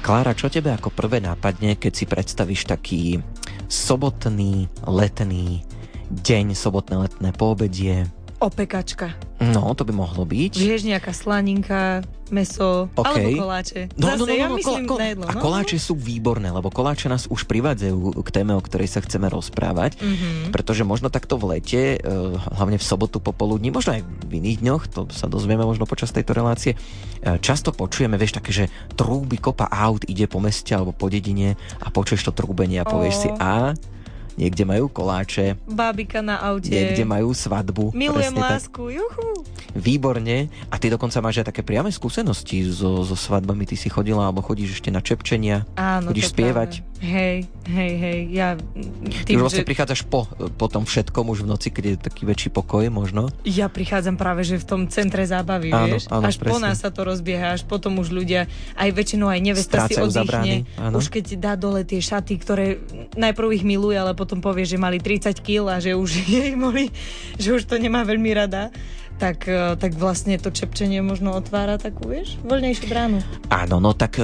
Klára, čo tebe ako prvé nápadne, keď si predstavíš taký sobotný, letný deň, sobotné letné poobedie? Opekačka. No, to by mohlo byť. Vieš, nejaká slaninka, mäso, alebo koláče. Ja myslím na jedlo. A koláče sú výborné, lebo koláče nás už privádzajú k téme, o ktorej sa chceme rozprávať, pretože možno takto v lete, hlavne v sobotu popoludní, možno aj v iných dňoch, to sa dozvieme možno počas tejto relácie, často počujeme, vieš, také, že trúby, kopa aut ide po meste alebo po dedine a počuješ to trúbenie a povieš si niekde majú koláče. Bábika na aute. Niekde majú svadbu. Milujem lásku, juhu. Výborne. A ty dokonca máš aj také priame skúsenosti so svadbami. Ty si chodila, alebo chodíš ešte na čepčenia. Áno, chodíš spievať. Hej. Ja ty už vlastne prichádzaš po tom všetkom už v noci, keď je taký väčší pokoj možno. Ja prichádzam práve, že v tom centre zábavy, vieš. Až presne. Po nás sa to rozbieha, až potom už ľudia, aj väčšinou aj nevesta si oddychne. Už keď dá dole tie šaty, ktoré najprv ich miluje, ale potom povie, že mali 30 kg a že už jej boli, že už to nemá veľmi rada, tak vlastne to čepčenie možno otvára takú, vieš, voľnejšiu bránu. Áno, no tak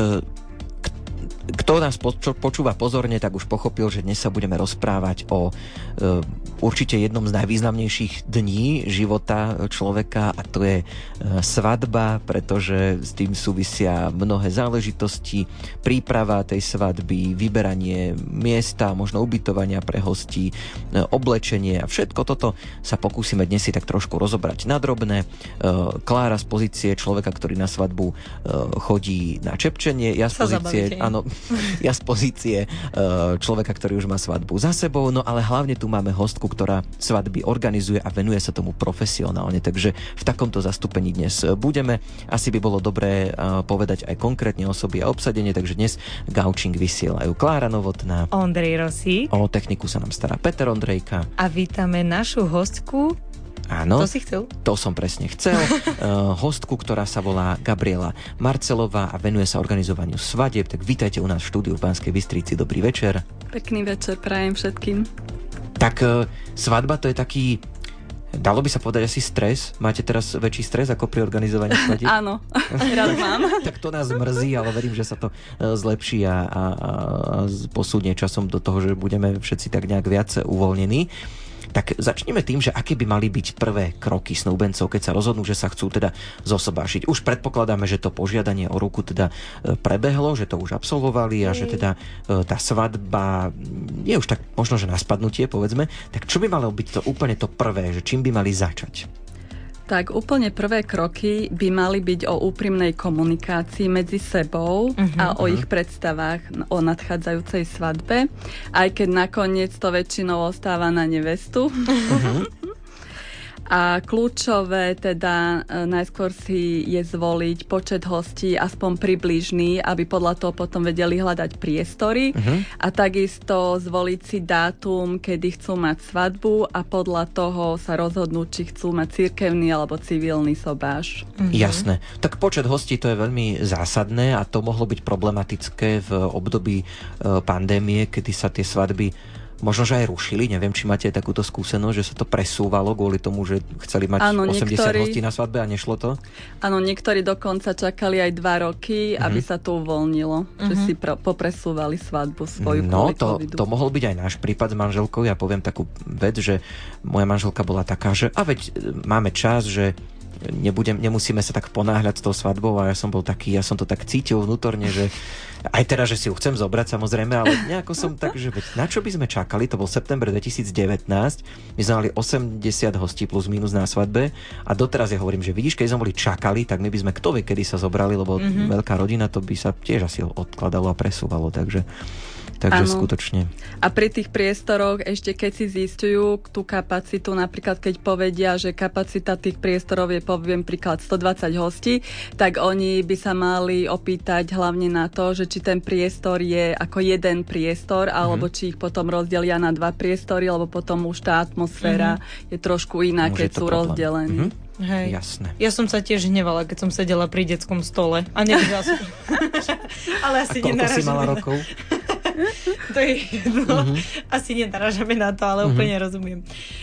kto nás počúva pozorne, tak už pochopil, že dnes sa budeme rozprávať o určite jednom z najvýznamnejších dní života človeka, a to je svadba, pretože s tým súvisia mnohé záležitosti, príprava tej svadby, vyberanie miesta, možno ubytovania pre hostí, oblečenie a všetko toto sa pokúsime dnes si tak trošku rozobrať na drobné. Klára z pozície človeka, ktorý na svadbu chodí na čepčenie, ja z pozície človeka, ktorý už má svadbu za sebou, no ale hlavne tu máme hostku, ktorá svadby organizuje a venuje sa tomu profesionálne, takže v takomto zastúpení dnes budeme. Asi by bolo dobré povedať aj konkrétne osoby a obsadenie, takže dnes gaučing vysielajú Klára Novotná, Ondrej Rosík, o techniku sa nám stará Peter Ondrejka a vítame našu hostku. Áno, to si chcel? To som presne chcel. Hostku, ktorá sa volá Gabriela Marcelová a venuje sa organizovaniu svadieb. Tak vítajte u nás v štúdiu v Banskej Bystrici. Dobrý večer. Pekný večer prajem všetkým. Tak svadba to je taký, dalo by sa povedať asi stres. Máte teraz väčší stres ako pri organizovaní svadieb? Áno, rád mám. Tak to nás mrzí, ale verím, že sa to zlepší a posúdne časom do toho, že budeme všetci tak nejak viac uvoľnení. Tak začneme tým, že aké by mali byť prvé kroky snúbencov, keď sa rozhodnú, že sa chcú teda zosobášiť. Už predpokladáme, že to požiadanie o ruku teda prebehlo, že to už absolvovali a že teda tá svadba je už tak možno, že na spadnutie, povedzme. Tak čo by malo byť to úplne to prvé, že čím by mali začať? Tak úplne prvé kroky by mali byť o úprimnej komunikácii medzi sebou a o ich predstavách o nadchádzajúcej svadbe, aj keď nakoniec to väčšinou ostáva na nevestu. A kľúčové teda najskôr si je zvoliť počet hostí aspoň približný, aby podľa toho potom vedeli hľadať priestory a takisto zvoliť si dátum, kedy chcú mať svadbu a podľa toho sa rozhodnúť, či chcú mať cirkevný alebo civilný sobáš. Jasné. Tak počet hostí to je veľmi zásadné a to mohlo byť problematické v období pandémie, kedy sa tie svadby možno, že aj rušili. Neviem, či máte takúto skúsenosť, že sa to presúvalo kvôli tomu, že chceli mať 80 hostí na svadbe a nešlo to? Áno, niektorí dokonca čakali aj 2 roky, aby sa to uvoľnilo. Že si popresúvali svadbu svoju kvôli covidu. To mohol byť aj náš prípad s manželkou. Ja poviem takú vec, že moja manželka bola taká, že máme čas, že nemusíme sa tak ponáhľať s tou svadbou a ja som to tak cítil vnútorne, že aj teraz, že si ju chcem zobrať samozrejme, ale nejako som tak, že na čo by sme čakali, to bol september 2019, my sme mali 80 hostí plus minus na svadbe a doteraz ja hovorím, že vidíš, keď sme boli čakali, tak my by sme kto vie, kedy sa zobrali, lebo veľká rodina, to by sa tiež asi odkladalo a presúvalo, takže skutočne. A pri tých priestoroch ešte keď si zistujú tú kapacitu, napríklad keď povedia, že kapacita tých priestorov je, poviem príklad, 120 hostí, tak oni by sa mali opýtať hlavne na to, že či ten priestor je ako jeden priestor, alebo či ich potom rozdelia na 2 priestory, lebo potom už tá atmosféra je trošku iná, keď sú rozdelení. Hej. Jasné. Ja som sa tiež hnevala, keď som sedela pri detskom stole a nevedela som. Ale asi nenarážame. Koľko si mala rokov? To je jedno. Asi nenarážame na to, ale úplne rozumiem.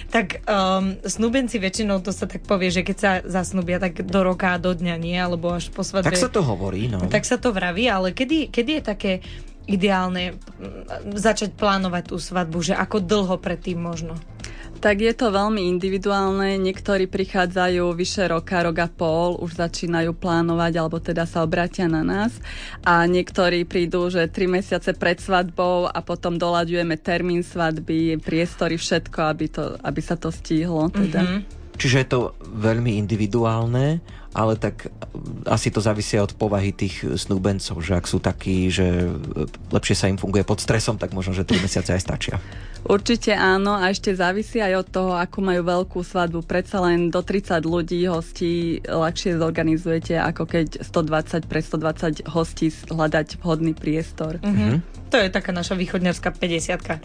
Tak snúbenci väčšinou, to sa tak povie, že keď sa zasnúbia, tak do roka, do dňa, nie? Alebo až po svadbe. Tak sa to hovorí, no. Tak sa to vraví, ale kedy je také ideálne začať plánovať tú svadbu, že ako dlho predtým možno? Tak je to veľmi individuálne. Niektorí prichádzajú vyše roka, rok a pol, už začínajú plánovať, alebo teda sa obrátia na nás. A niektorí prídu, že 3 mesiace pred svadbou a potom doľaďujeme termín svadby, priestory, všetko, aby sa to stihlo. Teda. Čiže je to veľmi individuálne, ale tak asi to závisí od povahy tých snúbencov, že ak sú takí, že lepšie sa im funguje pod stresom, tak možno, že 3 mesiace aj stačia. Určite áno, a ešte závisí aj od toho, akú majú veľkú svadbu. Predsa len do 30 ľudí hostí ľahšie zorganizujete, ako keď 120 pre 120 hostí hľadať vhodný priestor. To je taká naša východňarská 50-ka.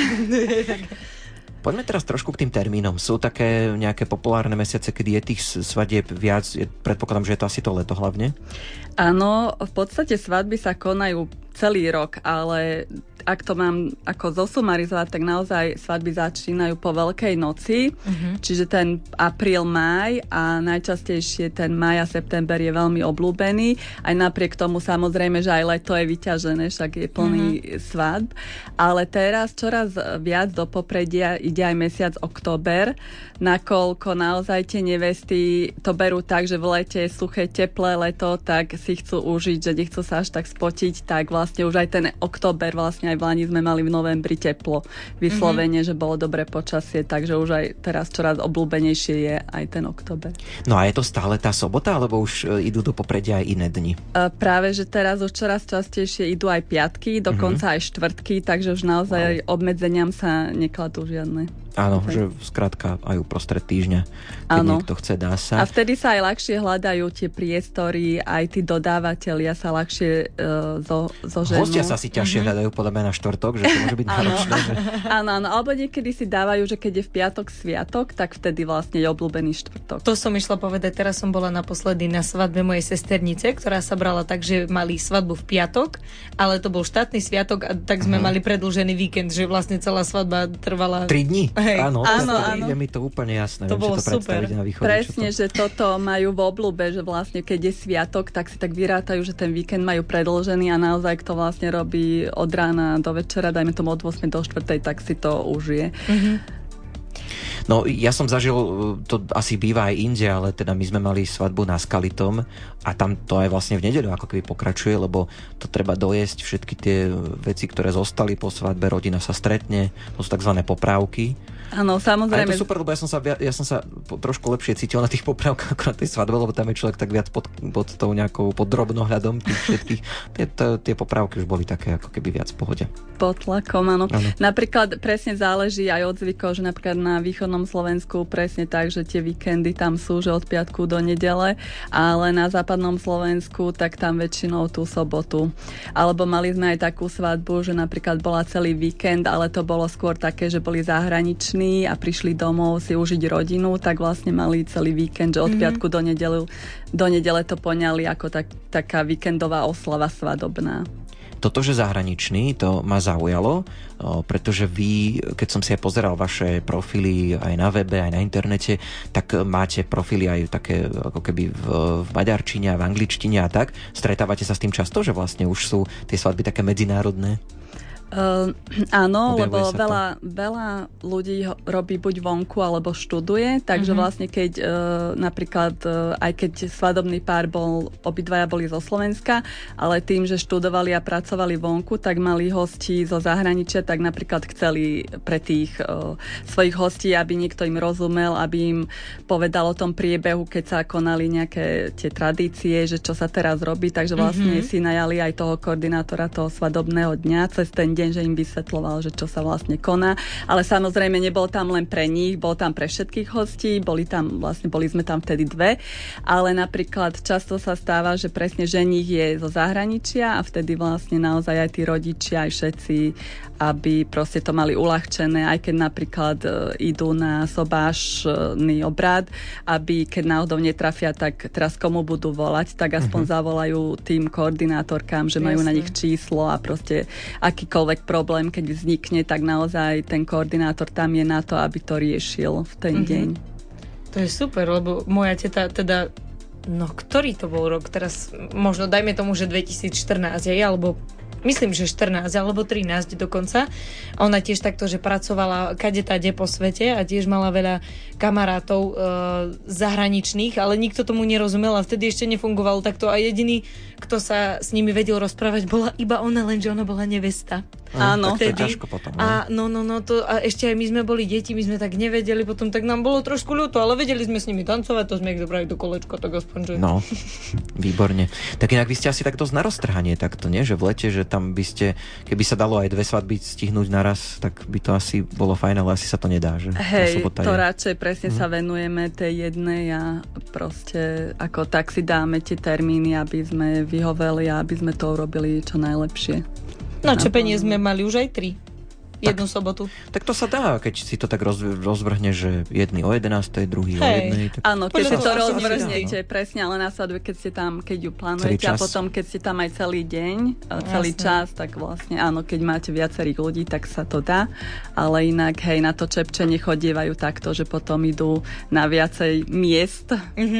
Poďme teraz trošku k tým termínom. Sú také nejaké populárne mesiace, kedy je tých svadieb viac? Predpokladám, že je to asi to leto hlavne? Áno, v podstate svadby sa konajú celý rok, ale ak to mám ako zosumarizovať, tak naozaj svadby začínajú po Veľkej noci, čiže ten apríl, máj a najčastejšie ten máj a september je veľmi obľúbený. Aj napriek tomu samozrejme, že aj leto je vyťažené, však je plný svadb. Ale teraz čoraz viac do popredia ide aj mesiac október, nakoľko naozaj tie nevesty to berú tak, že v lete suché, teplé leto, tak si chcú užiť, že nechcú sa až tak spotiť, tak vlastne už aj ten október, vlastne aj v Lani sme mali v novembri teplo. Vyslovene, že bolo dobré počasie, takže už aj teraz čoraz obľúbenejšie je aj ten október. No a je to stále tá sobota, alebo už idú do popredia aj iné dni? Práve, že teraz už čoraz častejšie idú aj piatky, dokonca aj štvrtky, takže už naozaj obmedzeniam sa nekladú žiadne. Áno, že skrátka aj uprostred týždňa, keď niekto chce, dá sa. A vtedy sa aj ľahšie hľadajú tie priestory, aj tí dodávateľia sa ľahšie zoženú. Hostia sa si ťažšie hľadajú podľa mňa na štvrtok, že to môže byť náročné. Áno, alebo niekedy si dávajú, že keď je v piatok sviatok, tak vtedy vlastne je obľúbený štvrtok. To som išla povedať, teraz som bola naposledy na svadbe mojej sesternice, ktorá sa brala tak, že mali svadbu v piatok, ale to bol štátny sviatok a tak sme mali predĺžený víkend, že vlastne celá svadba trvala 3 dní. Áno, áno. Je mi to úplne jasné. To bolo super. Na východe, presne, že toto majú v obľúbe, že vlastne keď je sviatok, tak si tak vyrátajú, že ten víkend majú predĺžený a naozaj kto vlastne robí od rána do večera, dajme tomu od 8 do 4, tak si to užije. No, ja som zažil, to asi býva aj inde, ale teda my sme mali svadbu na Skalitom a tam to aj vlastne v nedeľu ako keby pokračuje, lebo to treba dojesť všetky tie veci, ktoré zostali po svadbe, rodina sa stretne, to sú takzvané poprávky. Áno, samozrejme. A je to super, lebo ja som sa trošku lepšie cítil na tých poprávkach ako na tej svadbe, lebo tam je človek tak viac pod tou nejakou pod drobnohľadom tých všetkých. Tie poprávky už boli také ako keby viac v pohode. Pod tlakom, áno. Napríklad presne záleží aj od zvykov, že napríklad na východnom Slovensku presne tak, že tie víkendy tam sú, že od piatku do nedele, ale na západnom Slovensku tak tam väčšinou tú sobotu. Alebo mali sme aj takú svadbu, že napríklad bola celý víkend, ale to bolo skôr také, že boli zahraniční a prišli domov si užiť rodinu, tak vlastne mali celý víkend, že od piatku do nedele to poňali ako taká víkendová oslava svadobná. Toto, že zahraničný, to ma zaujalo, pretože vy, keď som si aj pozeral vaše profily aj na webe, aj na internete, tak máte profily aj také ako keby v maďarčine a v angličtine a tak. Stretávate sa s tým často, že vlastne už sú tie svadby také medzinárodné? Áno, lebo veľa ľudí robí buď vonku alebo študuje, takže vlastne keď napríklad aj keď svadobný pár obidvaja boli zo Slovenska, ale tým, že študovali a pracovali vonku, tak mali hosti zo zahraničia, tak napríklad chceli pre tých svojich hostí, aby niekto im rozumel, aby im povedal o tom priebehu, keď sa konali nejaké tie tradície, že čo sa teraz robí, takže vlastne si najali aj toho koordinátora toho svadobného dňa cez ten deň, že im vysvetľoval, že čo sa vlastne koná. Ale samozrejme nebol tam len pre nich, bol tam pre všetkých hostí, boli sme tam vtedy 2, ale napríklad často sa stáva, že presne ženích je zo zahraničia a vtedy vlastne naozaj aj tí rodičia, aj všetci, aby proste to mali uľahčené, aj keď napríklad idú na sobášny obrad, aby keď náhodou netrafia, tak teraz komu budú volať, tak aspoň zavolajú tým koordinátorkám, že majú na nich číslo a proste akýkoľvek akýkoľvek problém, keď vznikne, tak naozaj ten koordinátor tam je na to, aby to riešil v ten deň. To je super, lebo moja teta teda, ktorý to bol rok? Teraz možno dajme tomu, že 2014, alebo myslím, že 14 alebo 13 dokonca. Ona tiež takto, že pracovala kade-tade po svete a tiež mala veľa kamarátov zahraničných, ale nikto tomu nerozumel a vtedy ešte nefungovalo takto a jediný, kto sa s nimi vedel rozprávať, bola iba ona, lenže ona bola nevesta. Áno, tak to je ťažko potom. A a ešte aj my sme boli deti, my sme tak nevedeli, potom tak nám bolo trošku ľúto, ale vedeli sme s nimi tancovať, to sme ich dobrali do kolečka, tak aspoň, že... No, výborne. Tak inak vy ste asi takto z naroztrhanie, takto, nie? Že v lete, že tam by ste, keby sa dalo aj 2 svadby stihnúť naraz, tak by to asi bolo fajn, ale asi sa to nedá, že? Hej, to radšej presne sa venujeme tej jednej a proste ako tak si dáme tie termíny, aby sme vyhoveli a aby sme to urobili čo najlepšie. No, čepenie sme mali už aj 3. Jednu sobotu. Tak to sa dá, keď si to tak rozvrhne, že jedný o 11, druhý o 1. Tak... Áno, keď si to rozvrhnete, presne, ale na svadbe, keď ju plánujete a potom, keď ste tam aj celý deň, celý čas, tak vlastne áno, keď máte viacerých ľudí, tak sa to dá, ale inak, na to čepčenie chodievajú takto, že potom idú na viacej miest.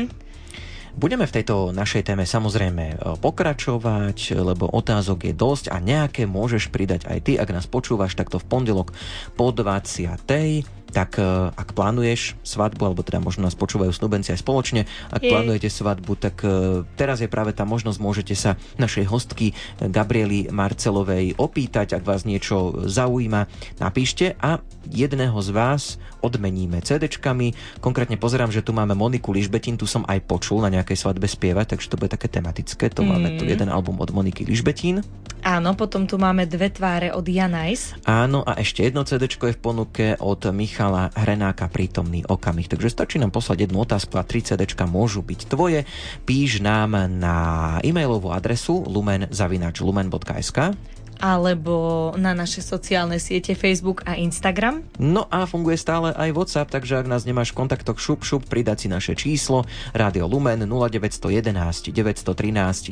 Budeme v tejto našej téme samozrejme pokračovať, lebo otázok je dosť a nejaké môžeš pridať aj ty, ak nás počúvaš takto v pondelok po 20. Tak ak plánuješ svadbu, alebo teda možno nás počúvajú snúbenci aj spoločne, ak plánujete svadbu, tak teraz je práve tá možnosť, môžete sa našej hostky Gabriely Marcelovej opýtať, ak vás niečo zaujíma, napíšte a jedného z vás odmeníme CD-čkami. Konkrétne pozerám, že tu máme Moniku Ližbetin, tu som aj počul na nejakej svadbe spievať, takže to bude také tematické. To máme tu jeden album od Moniky Ližbetin. Áno, potom tu máme 2 tváre od Janajs. Áno, a ešte jedno CD-čko je v ponuke od Michala Hrenáka, Prítomný okamih. Takže stačí nám poslať jednu otázku a 3 CD-čka môžu byť tvoje. Píš nám na e-mailovú adresu lumen@lumen.sk alebo na naše sociálne siete Facebook a Instagram. No a funguje stále aj WhatsApp, takže ak nás nemáš v kontaktoch, šup, pridať si naše číslo Rádio Lumen 0911 913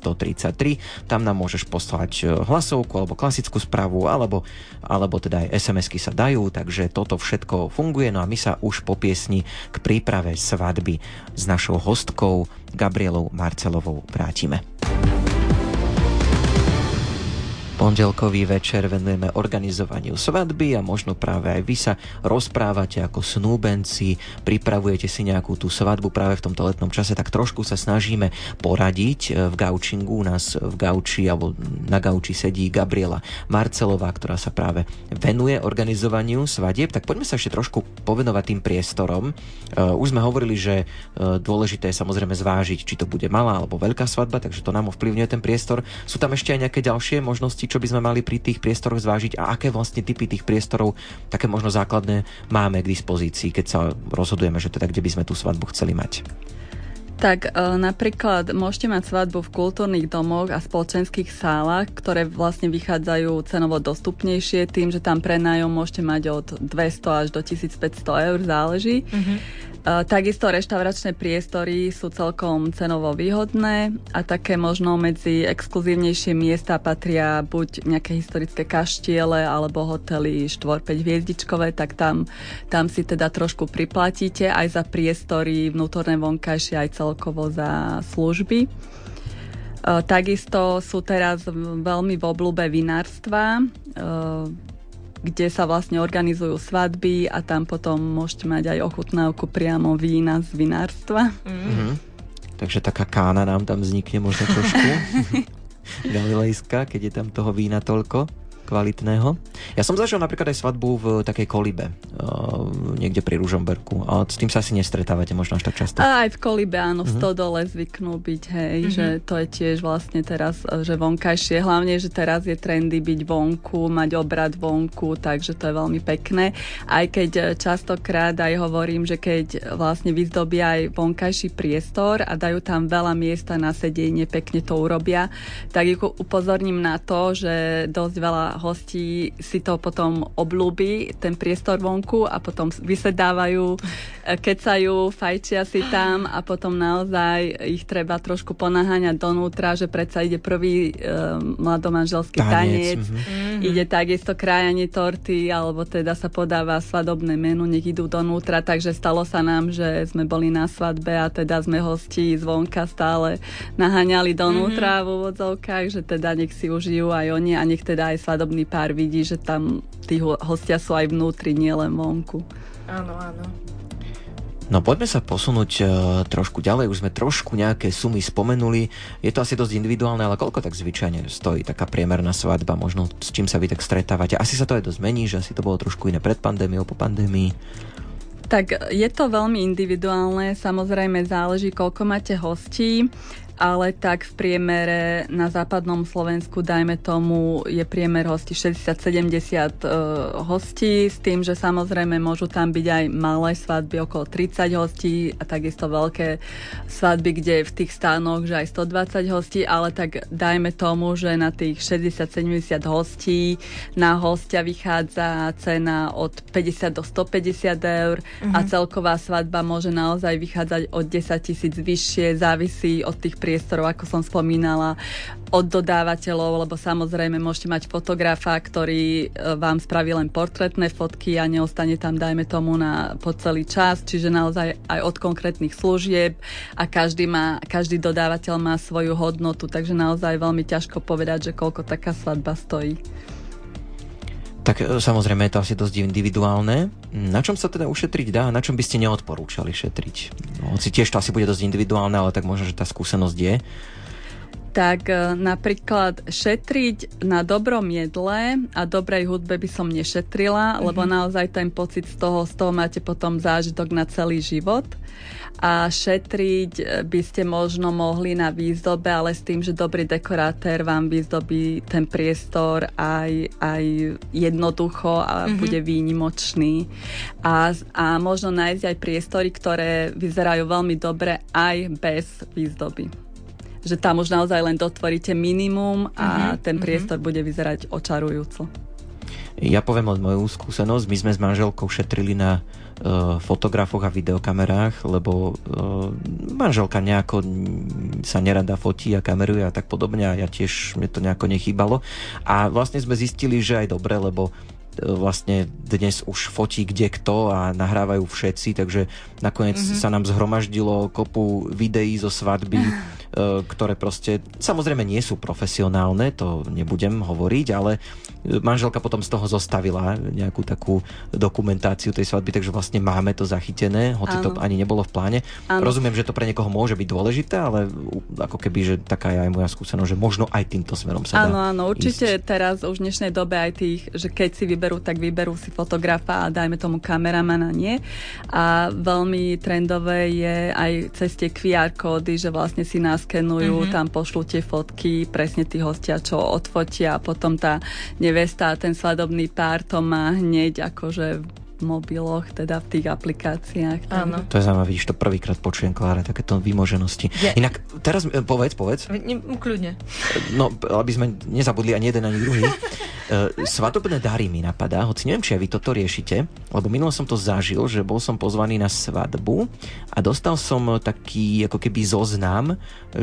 933. Tam nám môžeš poslať hlasovku alebo klasickú správu, alebo teda aj SMS-ky sa dajú, takže toto všetko funguje. No a my sa už po piesni k príprave svadby s našou hostkou Gabrielou Marcelovou vrátime. Pondelkový večer venujeme organizovaniu svadby a možno práve aj vy sa rozprávate ako snúbenci, pripravujete si nejakú tú svadbu práve v tomto letnom čase, tak trošku sa snažíme poradiť v gaučingu. U nás v gauči alebo na gauči sedí Gabriela Marcelová, ktorá sa práve venuje organizovaniu svadieb. Tak poďme sa ešte trošku povenovať tým priestorom. Už sme hovorili, že dôležité je samozrejme zvážiť, či to bude malá alebo veľká svadba, takže to nám ovplyvňuje ten priestor. Sú tam ešte aj nejaké ďalšie možnosti, čo by sme mali pri tých priestoroch zvážiť a aké vlastne typy tých priestorov, také možno základné, máme k dispozícii, keď sa rozhodujeme, že teda kde by sme tú svadbu chceli mať? Tak napríklad môžete mať svadbu v kultúrnych domoch a spoločenských sálach, ktoré vlastne vychádzajú cenovo dostupnejšie tým, že tam prenájom môžete mať od 200 až do 1500 eur, záleží. Takisto reštauračné priestory sú celkom cenovo výhodné a také možno medzi exkluzívnejšie miesta patria buď nejaké historické kaštiele alebo hotely 4-5 hviezdičkové, tak tam si teda trošku priplatíte aj za priestory vnútorné, vonkajšie, aj celkovo za služby. Takisto sú teraz veľmi v obľúbe vinárstva, kde sa vlastne organizujú svadby a tam potom môžete mať aj ochutnávku priamo vína z vinárstva. Takže taká kána nám tam vznikne možno trošku galilejská, keď je tam toho vína toľko kvalitného. Ja som zažil napríklad aj svadbu v takej Kolibe, niekde pri Ružomberku, ale s tým sa asi nestretávate možno až tak často. Aj v Kolibe, áno, v Stodole zvyknú byť, že to je tiež vlastne teraz, že vonkajšie, hlavne, že teraz je trendy byť vonku, mať obrad vonku, takže to je veľmi pekné. Aj keď častokrát aj hovorím, že keď vlastne vyzdobia aj vonkajší priestor a dajú tam veľa miesta na sedenie, pekne to urobia, tak upozorním na to, že dosť veľa hostí si to potom obľúbi, ten priestor vonku a potom vysedávajú, kecajú, fajčia si tam a potom naozaj ich treba trošku ponaháňať donútra, že predsa ide prvý mladomanželský tanec. Ide takisto krájanie torty, alebo teda sa podáva svadobné menu, nech idú donútra, takže stalo sa nám, že sme boli na svadbe a teda sme hosti zvonka stále naháňali donútra v úvodzovkách, že teda nech si užijú aj oni a nech teda aj svadobný pár vidí, že tam tí hostia sú aj vnútri, nielen vonku. Áno. No poďme sa posunúť trošku ďalej, už sme trošku nejaké sumy spomenuli, je to asi dosť individuálne, ale koľko tak zvyčajne stojí taká priemerná svadba, možno s čím sa vy tak stretávate? Asi sa to aj dosť mení, že asi to bolo trošku iné pred pandémiou, po pandémii. Tak je to veľmi individuálne, samozrejme záleží, koľko máte hostí, ale tak v priemere na západnom Slovensku, dajme tomu, je priemer hostí 60-70 hostí, s tým, že samozrejme môžu tam byť aj malé svadby, okolo 30 hostí a takisto veľké svadby, kde je v tých stánoch, že aj 120 hostí, ale tak dajme tomu, že na tých 60-70 hostí na hostia vychádza cena od 50 do 150 eur a celková svadba môže naozaj vychádzať od 10 000 vyššie, závisí od tých priestorov, ako som spomínala, od dodávateľov, lebo samozrejme môžete mať fotografa, ktorý vám spraví len portrétne fotky a neostane tam, dajme tomu, po celý čas, čiže naozaj aj od konkrétnych služieb a každý dodávateľ má svoju hodnotu, takže naozaj veľmi ťažko povedať, že koľko taká svadba stojí. Tak samozrejme je to asi dosť individuálne. Na čom sa teda ušetriť dá? Na čom by ste neodporúčali šetriť? No, hoci tiež to asi bude dosť individuálne, ale tak možno, že tá skúsenosť je. Tak napríklad šetriť na dobrom jedle a dobrej hudbe by som nešetrila, lebo naozaj ten pocit z toho máte potom zážitok na celý život. A šetriť by ste možno mohli na výzdobe, ale s tým, že dobrý dekorátor vám vyzdobí ten priestor aj jednoducho a bude výnimočný. A možno nájsť aj priestory, ktoré vyzerajú veľmi dobre aj bez výzdoby. Že tam už naozaj len dotvoríte minimum a ten priestor bude vyzerať očarujúco. Ja poviem len moju skúsenosť. My sme s manželkou šetrili na fotografoch a videokamerách, lebo manželka nejako sa nerada fotí a kameruje a tak podobne a ja tiež, mne to nejako nechýbalo. A vlastne sme zistili, že aj dobre, lebo vlastne dnes už fotí kde kto a nahrávajú všetci, takže nakoniec sa nám zhromaždilo kopu videí zo svadby, ktoré proste samozrejme nie sú profesionálne, to nebudem hovoriť, ale manželka potom z toho zostavila nejakú takú dokumentáciu tej svadby, takže vlastne máme to zachytené, hoci to ani nebolo v pláne. Rozumiem, že to pre niekoho môže byť dôležité, ale ako keby, že taká je aj moja skúsenosť, že možno aj týmto smerom sa dá Áno, určite ísť. Teraz už v dnešnej dobe aj tých, že keď si vyberú si fotografa a dajme tomu kameramana, nie. A veľmi trendové je aj cez tie QR kódy, že vlastne si naskenujú, tam pošlú tie fotky, presne tí hostia, čo odfotia a potom tá nevesta a ten svadobný pár to má hneď akože v mobiloch, teda v tých aplikáciách. Áno. To je zaujímavé, vidíš, to prvýkrát počujem, Klára, takéto vymoženosti. Inak, teraz povedz. Kľudne. No, aby sme nezabudli ani jeden, ani druhý. Svadobné dary mi napadá, hoci neviem, či aj vy toto riešite, lebo minulo som to zažil, že bol som pozvaný na svadbu a dostal som taký ako keby zoznam,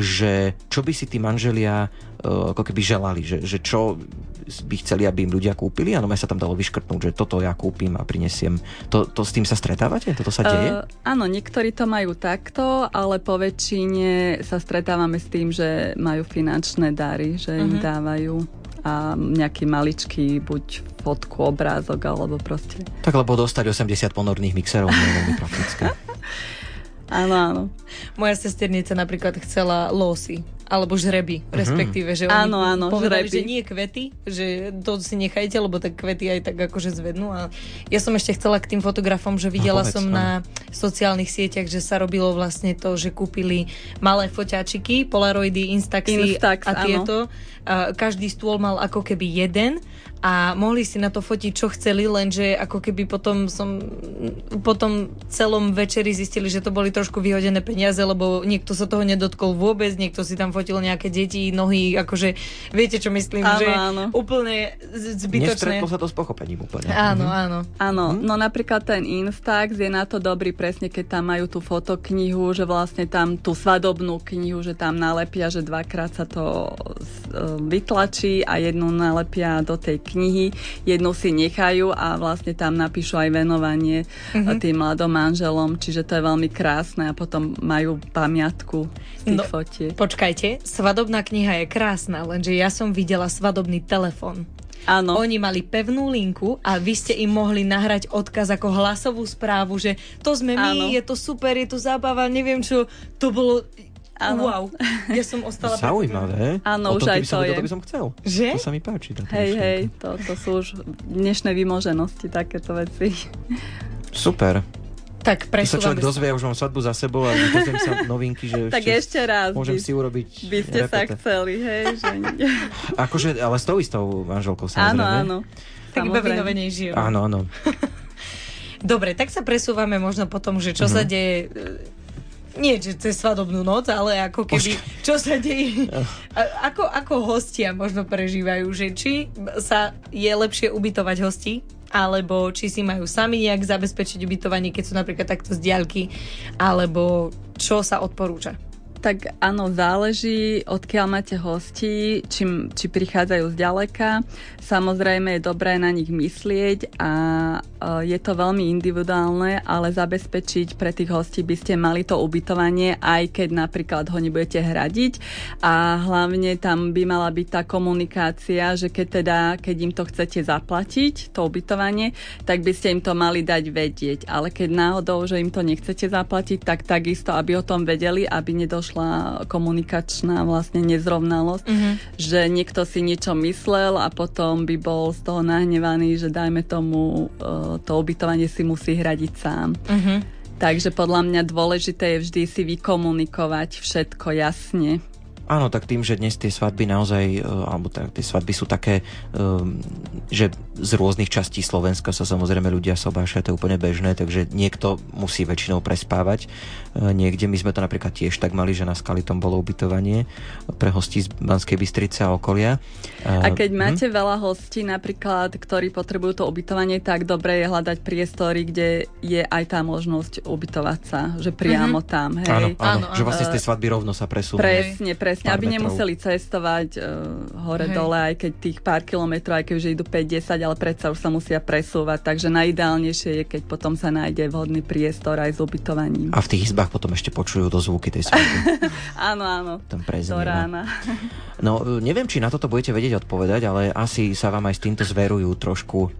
že čo by si tí manželia ako keby želali, že čo by chceli, aby im ľudia kúpili, a sa tam dalo vyškrtnúť, že toto ja kúpim a prinesiem. To s tým sa stretávate? Toto sa deje? Áno, niektorí to majú takto, ale po väčšine sa stretávame s tým, že majú finančné dary, že im dávajú a nejaký maličký buď fotku, obrázok, alebo proste. Tak lebo dostať 80 ponorných mixerov nie je veľmi praktické. Áno. Moja sesternica napríklad chcela losy alebo žreby, respektíve, že oni povedali, žreby. Že nie kvety, že to si nechajte, lebo tak kvety aj tak akože zvednú. A ja som ešte chcela k tým fotografom, že videla som na sociálnych sieťach, že sa robilo vlastne to, že kúpili malé foťáčiky, Polaroidy, Instaxy a tieto. A každý stôl mal ako keby jeden a mohli si na to fotiť, čo chceli, lenže ako keby potom celom večeri zistili, že to boli trošku vyhodené peniaze, lebo niekto sa toho nedotkol vôbec, niekto si tam fotil nejaké deti, nohy, akože viete, čo myslím, áno, že áno. úplne zbytočné. Nestretlo sa to s pochopením úplne. Áno. No napríklad ten Instax je na to dobrý presne, keď tam majú tú fotoknihu, že vlastne tam tú svadobnú knihu, že tam nalepia, že 2-krát sa to vytlačí a jednu nalepia do tej knihy, jednu si nechajú a vlastne tam napíšu aj venovanie tým mladom manželom, čiže to je veľmi krásne a potom majú pamiatku z tých fotiek. Počkajte, svadobná kniha je krásna, lenže ja som videla svadobný telefon. Áno. Oni mali pevnú linku a vy ste im mohli nahrať odkaz ako hlasovú správu, že to sme my, je to super, je to zábava, neviem čo, to bolo... Áno. Wow, ja som ostala... Zaujímavé. Áno, už aj to je. To by som chcel. Že? To sa mi páči. Hej, to sú už dnešné vymoženosti, takéto veci. Super. Tak presúvame. Keď sa človek dozvie, už mám svadbu za sebou a dozviem sa novinky, že tak ešte raz môžem si urobiť by ste repete. Sa chceli, hej? Že... Akože, ale s tou istou manželkou samozrejme. Áno. Tak iba vynovenej žijú. Áno. Dobre, tak sa presúvame možno potom, že čo sa deje... Nie, že cez svadobnú noc, ale ako keby, čo sa deje, ako hostia možno prežívajú, že či sa je lepšie ubytovať hostí, alebo či si majú sami nejak zabezpečiť ubytovanie, keď sú napríklad takto z diaľky, alebo čo sa odporúča. Tak áno, záleží, odkiaľ máte hostí, či prichádzajú zďaleka. Samozrejme je dobré na nich myslieť a je to veľmi individuálne, ale zabezpečiť pre tých hostí by ste mali to ubytovanie, aj keď napríklad ho nebudete hradiť. A hlavne tam by mala byť tá komunikácia, že keď im to chcete zaplatiť, to ubytovanie, tak by ste im to mali dať vedieť. Ale keď náhodou, že im to nechcete zaplatiť, tak takisto, aby o tom vedeli, aby nedošlo komunikačná vlastne nezrovnalosť, že niekto si niečo myslel a potom by bol z toho nahnevaný, že dajme tomu to ubytovanie si musí hradiť sám. Takže podľa mňa dôležité je vždy si vykomunikovať všetko jasne. Áno, tak tým, že dnes tie svadby naozaj, alebo tie svadby sú také, že z rôznych častí Slovenska sa samozrejme ľudia sobášia, to je úplne bežné, takže niekto musí väčšinou prespávať. Niekde my sme to napríklad tiež tak mali, že na Skalitom bolo ubytovanie pre hostí z Banskej Bystrice a okolia. A keď máte veľa hostí napríklad, ktorí potrebujú to ubytovanie, tak dobre je hľadať priestory, kde je aj tá možnosť ubytovať sa, že priamo tam, hej. Áno, že vlastne z tej svadby rovno sa presunú. Presne, aby nemuseli cestovať hore-dole, aj keď tých pár kilometrov, aj keď už idú 5-10, ale predsa už sa musia presúvať, takže najideálnejšie je, keď potom sa nájde vhodný priestor aj s ubytovaním. A v tých izbách potom ešte počujú do zvuky tej svadby. Áno, tam preznie, do rána. No, neviem, či na toto budete vedieť odpovedať, ale asi sa vám aj s týmto zverujú trošku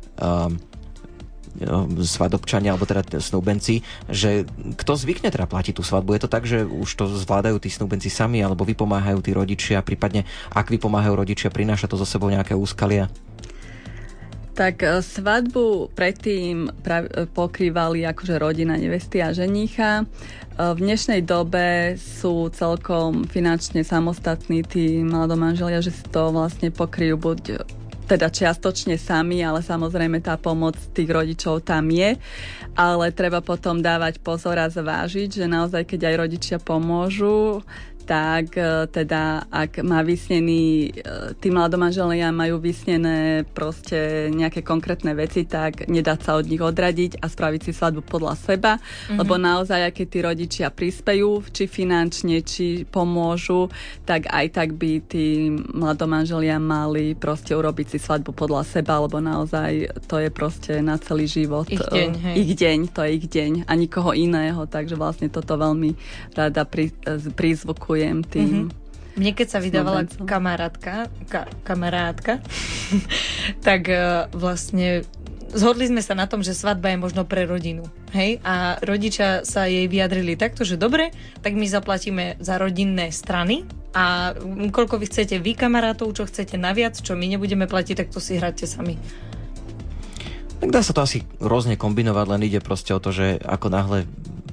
svadobčania, alebo teda snúbenci, že kto zvykne teda platiť tú svadbu? Je to tak, že už to zvládajú tí snúbenci sami, alebo vypomáhajú tí rodičia, prípadne ak vypomáhajú rodičia, prináša to so sebou nejaké úskalia? Tak svadbu predtým pokrývali akože rodina nevesty a ženícha. V dnešnej dobe sú celkom finančne samostatní tí mladomanželia, že si to vlastne pokryjú buď teda čiastočne sami, ale samozrejme tá pomoc tých rodičov tam je, ale treba potom dávať pozor a zvážiť, že naozaj keď aj rodičia pomôžu, tak teda ak má vysnený, tí mladomanželia majú vysnené proste nejaké konkrétne veci, tak nedá sa od nich odradiť a spraviť si svadbu podľa seba, lebo naozaj, aj keď tí rodičia prispejú, či finančne, či pomôžu, tak aj tak by tí mladomanželia mali proste urobiť si svadbu podľa seba, lebo naozaj to je proste na celý život. Ich deň, hej. Ich deň, to je ich deň a nikoho iného, takže vlastne toto veľmi rada prizvukujem tým. Mne keď sa vydávala kamarátka, tak vlastne zhodli sme sa na tom, že svadba je možno pre rodinu. Hej? A rodičia sa jej vyjadrili takto, že dobre, tak my zaplatíme za rodinné strany a koľko vy chcete vy kamarátov, čo chcete naviac, čo my nebudeme platiť, tak to si hráte sami. Tak dá sa to asi rôzne kombinovať, len ide proste o to, že ako náhle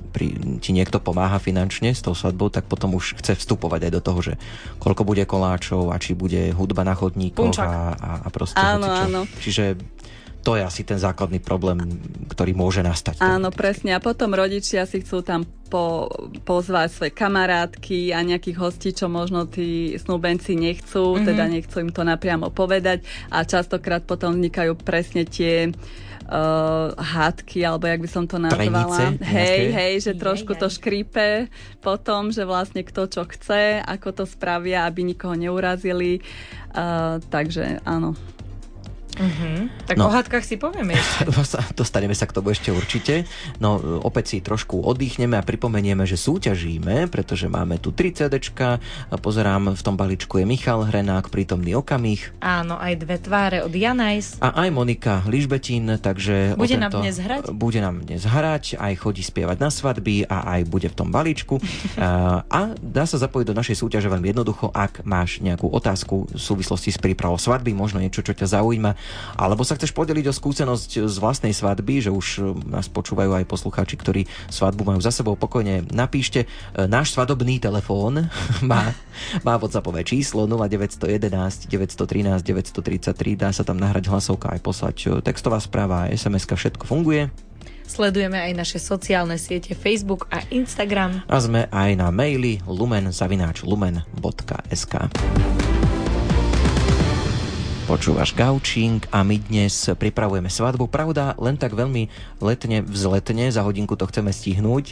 ti niekto pomáha finančne s tou svadbou, tak potom už chce vstupovať aj do toho, že koľko bude koláčov a či bude hudba na chodníkoch a proste áno. Čiže to je asi ten základný problém, ktorý môže nastať. Áno, presne. A potom rodičia si chcú tam pozvať svoje kamarátky a nejakých hostí, čo možno tí snúbenci nechcú, teda nechcú im to napriamo povedať a častokrát potom vznikajú presne tie hádky, alebo jak by som to nazvala. Hej, že trošku to škrípe potom, že vlastne kto čo chce, ako to spravia, aby nikoho neurazili. Takže áno. Tak o hádkach si povieme ešte. Dostaneme sa k tomu ešte určite. No opäť si trošku oddychneme a pripomenieme, že súťažíme, pretože máme tu 3 CDčka. Pozerám, v tom balíčku je Michal Hrenák, Prítomný okamih. Áno, aj 2 tváre od Janajs. A aj Monika Ližbetín, takže bude nám dnes hrať? Bude nám dnes hrať, aj chodí spievať na svadby a aj bude v tom balíčku. A dá sa zapojiť do našej súťaže veľmi jednoducho, ak máš nejakú otázku v súvislosti s prípravou svadby, možno niečo, čo ťa zaujíma, alebo sa chceš podeliť o skúsenosť z vlastnej svadby, že už nás počúvajú aj poslucháči, ktorí svadbu majú za sebou, pokojne napíšte. Náš svadobný telefón má WhatsAppové číslo 0911 913 933, dá sa tam nahrať hlasovka, aj poslať textová správa, SMS-ka, všetko funguje. Sledujeme aj naše sociálne siete Facebook a Instagram. A sme aj na maili lumen@lumen.sk. Počúvaš Gaučing a my dnes pripravujeme svadbu. Pravda, len tak veľmi letne, vzletne, za hodinku to chceme stihnúť.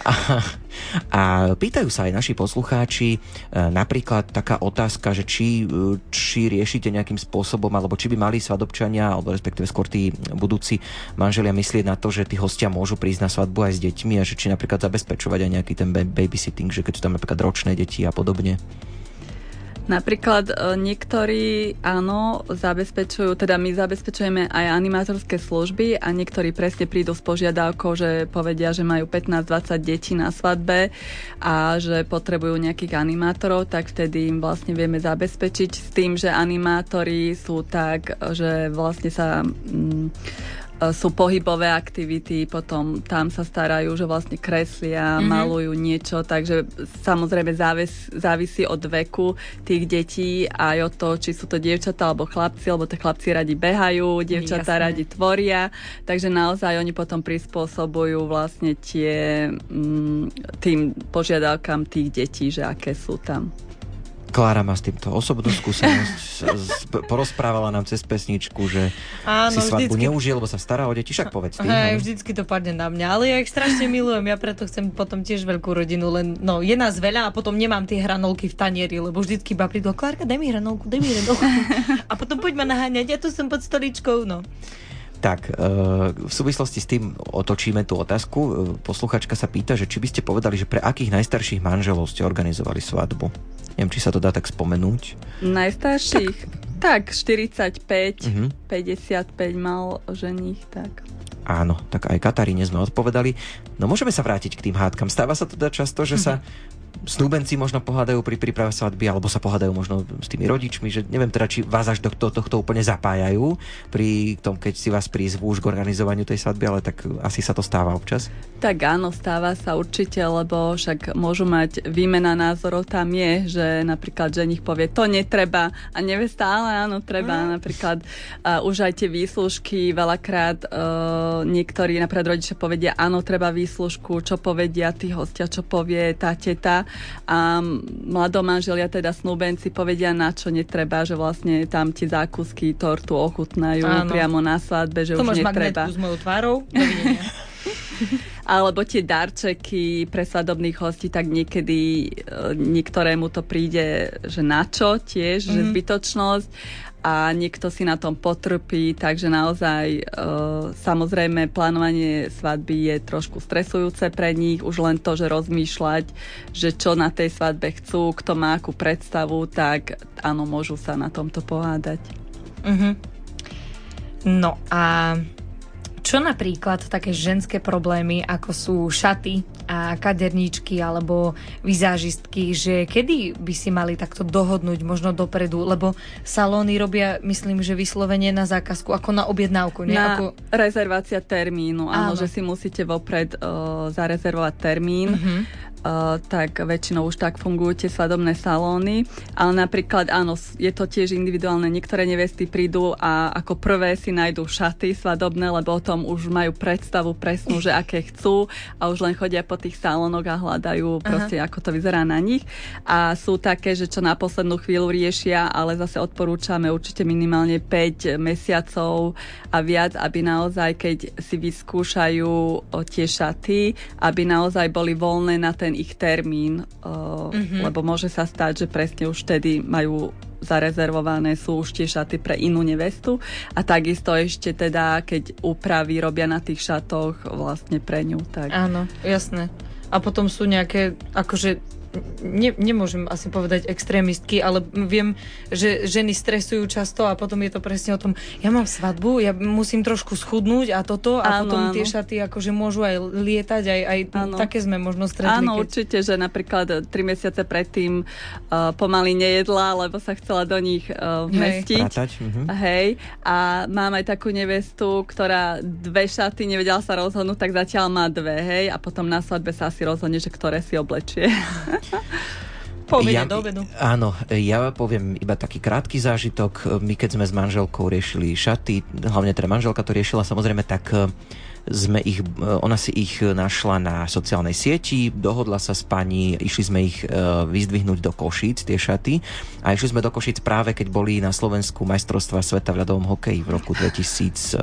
A pýtajú sa aj naši poslucháči, napríklad taká otázka, že či riešite nejakým spôsobom, alebo či by mali svadobčania, alebo respektíve skôr tí budúci manželia myslieť na to, že tí hostia môžu prísť na svadbu aj s deťmi a že či napríklad zabezpečovať aj nejaký ten babysitting, že keď sú tam napríklad ročné deti a podobne. Napríklad niektorí, áno, zabezpečujú, teda my zabezpečujeme aj animátorské služby a niektorí presne prídu s požiadavkou, že povedia, že majú 15-20 detí na svadbe a že potrebujú nejakých animátorov, tak vtedy im vlastne vieme zabezpečiť s tým, že animátori sú tak, že vlastne sa sú pohybové aktivity, potom tam sa starajú, že vlastne kreslia, malujú niečo, takže samozrejme závisí od veku tých detí aj od toho, či sú to dievčatá alebo chlapci, lebo tie chlapci radi behajú, dievčatá radi tvoria, takže naozaj oni potom prispôsobujú vlastne tým požiadavkám tých detí, že aké sú tam. Klára má s týmto osobnú skúsenosť, porozprávala nám cez pesničku, že si svadbu neužil, lebo sa stará o deti, však povedz ty. Vždycky to padne na mňa, ale ja ich strašne milujem, ja preto chcem potom tiež veľkú rodinu, len je nás veľa a potom nemám tie hranolky v tanieri, lebo vždycky iba prídu, Klárka, daj mi hranolku. A potom poď ma naháňať, ja tu som pod stoličkou, Tak, v súvislosti s tým otočíme tú otázku. Posluchačka sa pýta, že či by ste povedali, že pre akých najstarších manželov ste organizovali svadbu? Neviem, či sa to dá tak spomenúť. Najstarších? Tak 45, 55 mal ženích, tak. Áno, tak aj Kataríne sme odpovedali. No môžeme sa vrátiť k tým hádkam. Stáva sa teda často, že sa snúbenci možno pohádajú pri príprave svadby, alebo sa pohádajú možno s tými rodičmi, že neviem teda, či vás až do tohto úplne zapájajú pri tom, keď si vás prizvú už k organizovaniu tej svadby, ale tak asi sa to stáva občas. Tak áno, stáva sa určite, lebo však môžu mať výmena názorov, tam je, že napríklad ženich povie, to netreba a nevesta, ale áno, treba. Napríklad už aj tie výslužky, veľakrát niektorí napríklad rodičia povedia, áno, treba výslužku, čo povedia tí hostia, čo povie tá teta, a mladomanželia, teda snúbenci povedia, na čo netreba, že vlastne tam tie zákusky, tortu ochutnajú priamo na svadbe, že to už netreba. To máš magnetku s mojou tvárou? Dovidenia. Alebo tie darčeky pre svadobných hostí, tak niekedy niektorému to príde, že na čo tiež, že zbytočnosť a niekto si na tom potrpí, takže naozaj samozrejme plánovanie svadby je trošku stresujúce pre nich, už len to, že rozmýšľať, že čo na tej svadbe chcú, kto má akú predstavu, tak áno, môžu sa na tomto pohádať. No a Čo napríklad také ženské problémy, ako sú šaty a kaderníčky alebo vizážistky, že kedy by si mali takto dohodnúť možno dopredu, lebo salóny robia, myslím, že vyslovene na zákazku, ako na objednávku. Nie? Na ako... rezervácia termínu, áno, že si musíte vopred zarezervovať termín. Tak väčšinou už tak fungujú tie svadobné salóny, ale napríklad áno, je to tiež individuálne, niektoré nevesty prídu a ako prvé si nájdú šaty svadobné, lebo o tom už majú predstavu presnú, že aké chcú a už len chodia po tých salónoch a hľadajú proste, ako to vyzerá na nich. A sú také, že čo na poslednú chvíľu riešia, ale zase odporúčame určite minimálne 5 mesiacov a viac, aby naozaj, keď si vyskúšajú tie šaty, aby naozaj boli voľné na ten ich termín, lebo môže sa stať, že presne už vtedy majú zarezervované sú už tie šaty pre inú nevestu a takisto ešte teda, keď úpravy robia na tých šatoch vlastne pre ňu. Tak. Áno, jasné. A potom sú nejaké, akože nemôžem asi povedať extrémistky, ale viem, že ženy stresujú často a potom je to presne o tom, ja mám svadbu, ja musím trošku schudnúť a toto a potom tie šaty akože môžu aj lietať, aj také sme možno stretli. Áno, určite, že napríklad 3 mesiace predtým pomaly nejedla, lebo sa chcela do nich vmestiť. Hej. A mám aj takú nevestu, ktorá 2 šaty nevedela sa rozhodnúť, tak zatiaľ má 2, hej, a potom na svadbe sa asi rozhodne, že ktoré si oblečie. Do obedu. Áno, ja poviem iba taký krátky zážitok. My keď sme s manželkou riešili šaty, hlavne teda manželka to riešila samozrejme, tak ona si ich našla na sociálnej sieti, dohodla sa s pani, išli sme ich vyzdvihnúť do Košíc, tie šaty, a išli sme do Košíc práve keď boli na Slovensku majstrovstvá sveta v ľadovom hokeji v roku 2018.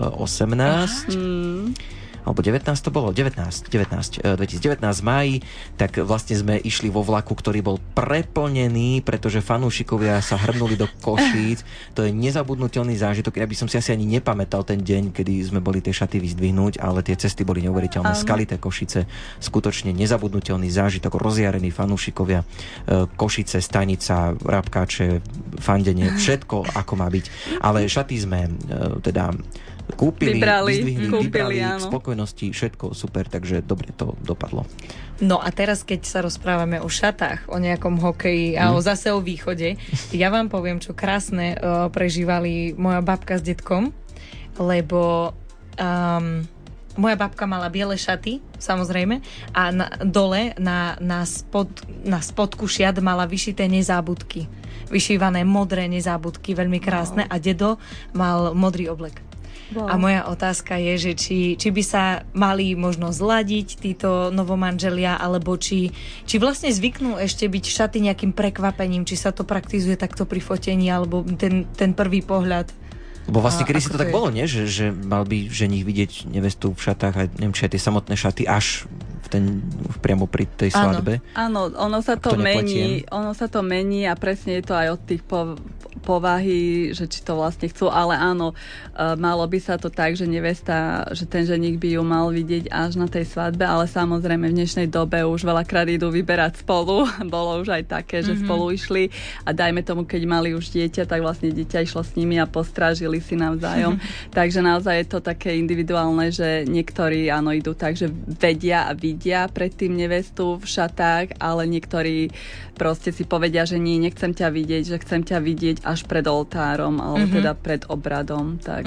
Alebo 19 to bolo? 2019 v máji, tak vlastne sme išli vo vlaku, ktorý bol preplnený, pretože fanúšikovia sa hrnuli do Košíc. To je nezabudnutelný zážitok. Ja by som si asi ani nepamätal ten deň, kedy sme boli tie šaty vyzdvihnúť, ale tie cesty boli neuveriteľné. Skalité Košice, skutočne nezabudnutelný zážitok, rozjarení fanúšikovia, Košice, stanica, Rabkáče, fandenie, všetko ako má byť. Ale šaty sme teda kúpili, vybrali k spokojnosti, všetko super, takže dobre to dopadlo. No a teraz, keď sa rozprávame o šatách, o nejakom hokeji a zase o východe, ja vám poviem, čo krásne prežívali moja babka s detkom, lebo moja babka mala biele šaty, samozrejme, a dole na spodku šiat mala vyšité nezábudky. Vyšívané modré nezábudky, veľmi krásne, a dedo mal modrý oblek. Wow. A moja otázka je, že či by sa mali možno zladiť títo novomanželia, alebo či vlastne zvyknú ešte byť šaty nejakým prekvapením, či sa to praktizuje takto pri fotení, alebo ten prvý pohľad. Lebo vlastne kedy si to tak bolo, nie? Že mal by ženích vidieť nevestu v šatách a neviem, či aj tie samotné šaty až priamo pri tej svadbe. Áno, ono sa to mení a presne je to aj od tých povahy, že či to vlastne chcú, ale áno, malo by sa to tak, že nevesta, že ten ženích by ju mal vidieť až na tej svadbe, ale samozrejme v dnešnej dobe už veľakrát idú vyberať spolu. Bolo už aj také, že spolu išli a dajme tomu, keď mali už dieťa, tak vlastne dieťa išlo s nimi a postrážili si navzájom. Takže naozaj je to také individuálne, že niektorí áno idú tak, že vedia a vidia predtým nevestu v šatách, ale niektorí proste si povedia, že nie, nechcem ťa vidieť, že chcem ťa vidieť až pred oltárom, alebo teda pred obradom. Tak.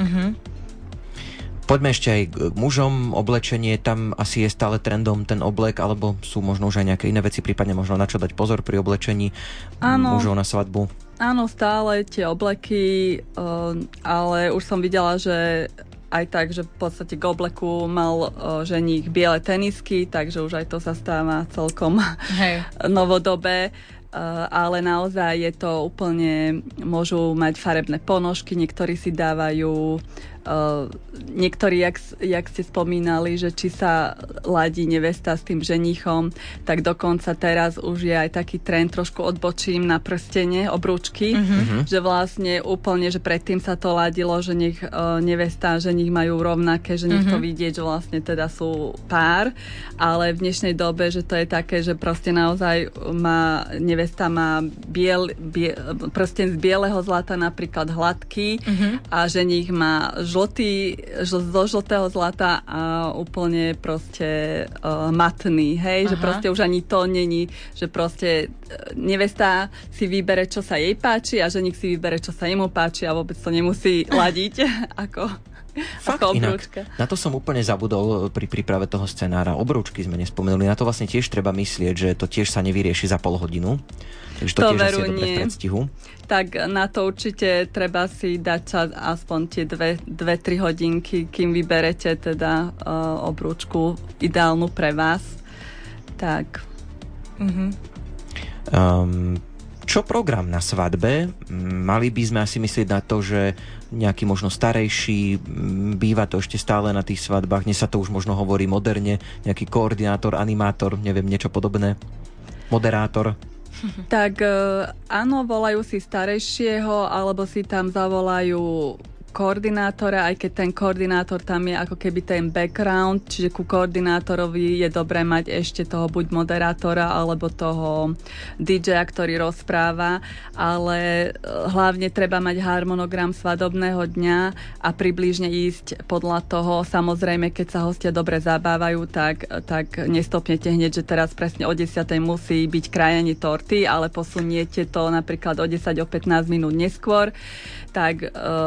Poďme ešte aj k mužom, oblečenie, tam asi je stále trendom ten oblek, alebo sú možno už aj nejaké iné veci, prípadne možno na čo dať pozor pri oblečení mužov na svadbu? Áno, stále tie obleky, ale už som videla, že aj tak, že v podstate k obleku mal ženích biele tenisky, takže už aj to sa stáva celkom novodobé. Ale naozaj je to úplne, môžu mať farebné ponožky, niektorí si dávajú, niektorí, jak ste spomínali, že či sa ladí nevesta s tým ženichom, tak dokonca teraz už je aj taký trend, trošku odbočím, na prstenie, obrúčky, že vlastne úplne, že predtým sa to ladilo, že nech nevesta a ženich majú rovnaké, že nech to vidieť, že vlastne teda sú pár, ale v dnešnej dobe, že to je také, že proste naozaj nevesta má prsten z bieleho zlata napríklad hladký a ženich má zo žltého zlata a úplne proste matný, hej, že proste už ani to není, že proste nevesta si vybere, čo sa jej páči a ženík si vybere, čo sa jemu páči a vôbec to nemusí ladiť ako obrúčka. Na to som úplne zabudol pri príprave toho scenára. Obrúčky sme nespomenuli. Na to vlastne tiež treba myslieť, že to tiež sa nevyrieši za pol hodinu. Takže to tiež asi je dobre v predstihu. Tak na to určite treba si dať čas aspoň tie 2-3 hodinky, kým vyberete teda obrúčku ideálnu pre vás. Tak. Čo program na svadbe? Mali by sme asi myslieť na to, že nejaký možno starejší, býva to ešte stále na tých svadbách, dnes sa to už možno hovorí moderne, nejaký koordinátor, animátor, neviem, niečo podobné, moderátor. Tak áno, volajú si starejšieho, alebo si tam zavolajú koordinátora, aj keď ten koordinátor tam je ako keby ten background, čiže ku koordinátorovi je dobré mať ešte toho buď moderátora alebo toho DJ-a, ktorý rozpráva, ale hlavne treba mať harmonogram svadobného dňa a približne ísť podľa toho. Samozrejme, keď sa hostia dobre zabávajú, tak nestopnete hneď, že teraz presne o 10. musí byť krajanie torty, ale posuniete to napríklad o 10, o 15 minút neskôr, tak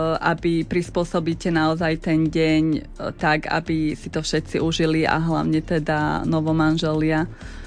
aby prispôsobíte naozaj ten deň tak, aby si to všetci užili a hlavne teda novomanželia,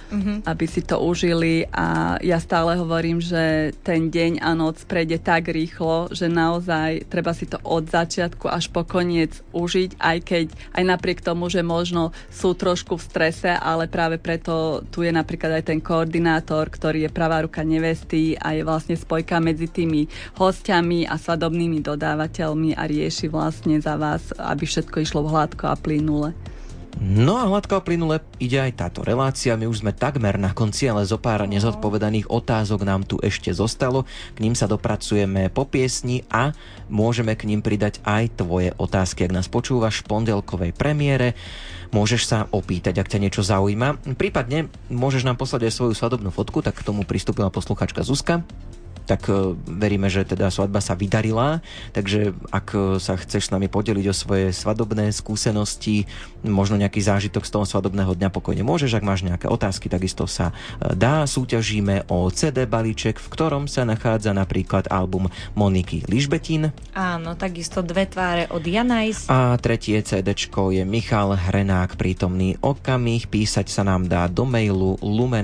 aby si to užili. A ja stále hovorím, že ten deň a noc prejde tak rýchlo, že naozaj treba si to od začiatku až po koniec užiť, aj napriek tomu, že možno sú trošku v strese, ale práve preto tu je napríklad aj ten koordinátor, ktorý je pravá ruka nevesty a je vlastne spojka medzi tými hostiami a svadobnými dodávateľmi a rieši vlastne za vás, aby všetko išlo hladko a plynule. No a hladko a plynule ide aj táto relácia. My už sme takmer na konci, ale zo pár nezodpovedaných otázok nám tu ešte zostalo. K ním sa dopracujeme po piesni a môžeme k ním pridať aj tvoje otázky. Ak nás počúvaš v pondelkovej premiére, môžeš sa opýtať, ak ťa niečo zaujíma. Prípadne môžeš nám poslať aj svoju svadobnú fotku, tak k tomu pristúpila posluchačka Zuzka. Tak veríme, že teda svadba sa vydarila, takže ak sa chceš s nami podeliť o svoje svadobné skúsenosti, možno nejaký zážitok z toho svadobného dňa, pokojne môžeš. Ak máš nejaké otázky, takisto sa dá. Súťažíme o CD balíček, v ktorom sa nachádza napríklad album Moniky Ližbetín. Áno, takisto Dve tváre od Janajs. A tretie CDčko je Michal Hrenák, Prítomný okamih. Písať sa nám dá do mailu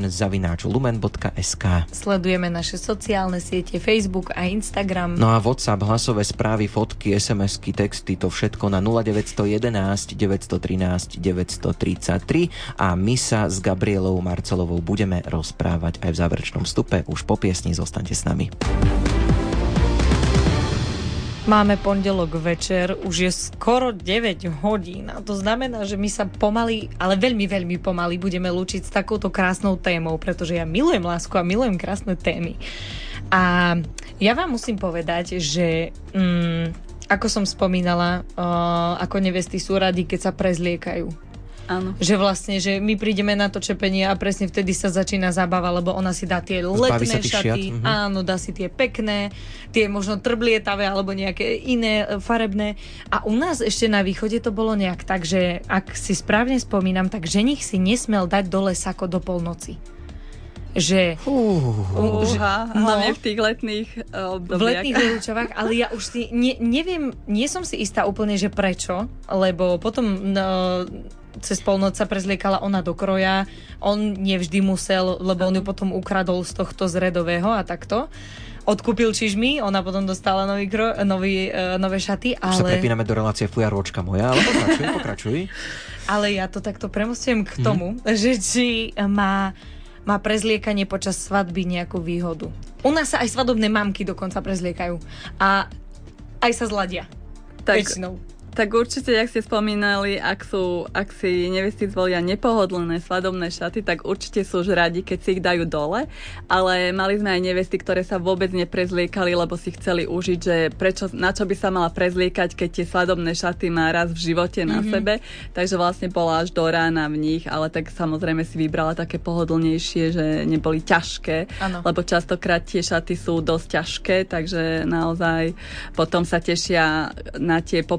lumen@lumen.sk. Sledujeme naše sociálne siete Facebook a Instagram. No a WhatsApp, hlasové správy, fotky, SMS-ky, texty, to všetko na 0911 913 933 a my sa s Gabrielou Marcelovou budeme rozprávať aj v záverečnom vstupe. Už po piesni zostaňte s nami. Máme pondelok večer, už je skoro 9 hodín a to znamená, že my sa pomaly, ale veľmi, veľmi pomaly budeme lúčiť s takouto krásnou témou, pretože ja milujem lásku a milujem krásne témy. A ja vám musím povedať, že ako som spomínala, ako nevesty sú rady, keď sa prezliekajú. Áno. Že vlastne, že my prídeme na to čepenie a presne vtedy sa začína zábava, lebo ona si dá tie letné šaty, áno, dá si tie pekné, tie možno trblietavé alebo nejaké iné farebné. A u nás ešte na východe to bolo nejak tak, že ak si správne spomínam, tak ženich si nesmel dať dole sako do polnoci. Že hlavne v tých letných obdobiach. V letných vylúčovách, ale ja už si neviem, nie som si istá úplne, že prečo, lebo potom cez polnoc sa prezliekala ona do kroja, on nevždy musel, lebo on ju potom ukradol z tohto zredového a takto. Odkúpil čižmy, ona potom dostala nové šaty, ale... Už sa prepíname do relácie fujarôčka moja, ale pokračuj. Ale ja to takto premostujem k tomu, že či má prezliekanie počas svadby nejakú výhodu. U nás sa aj svadobné mamky dokonca prezliekajú. A aj sa zladia. Väčšinou. Tak určite, jak ste spomínali, ak si nevesty zvolia nepohodlné svadobné šaty, tak určite sú už radi, keď si ich dajú dole. Ale mali sme aj nevesty, ktoré sa vôbec neprezliekali, lebo si chceli užiť, že na čo by sa mala prezliekať, keď tie svadobné šaty má raz v živote na sebe. Takže vlastne bola až do rána v nich, ale tak samozrejme si vybrala také pohodlnejšie, že neboli ťažké, lebo častokrát tie šaty sú dosť ťažké, takže naozaj potom sa tešia na tie popolnočné